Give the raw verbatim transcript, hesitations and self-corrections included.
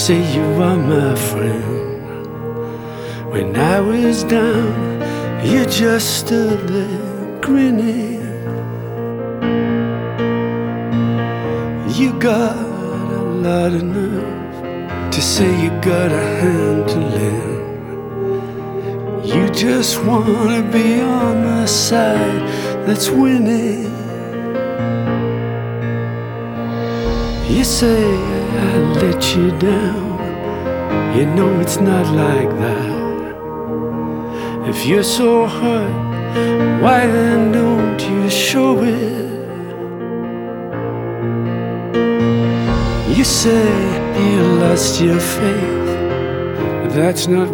say you are my friend. When I was down, you just stood there grinning. You got a lot of nerve to say you got a hand to lend. You just wanna be on the side that's winning. You say I let you down. You know it's not like that. If you're so hurt, why then don't you show it? You say you lost your faith, but that's not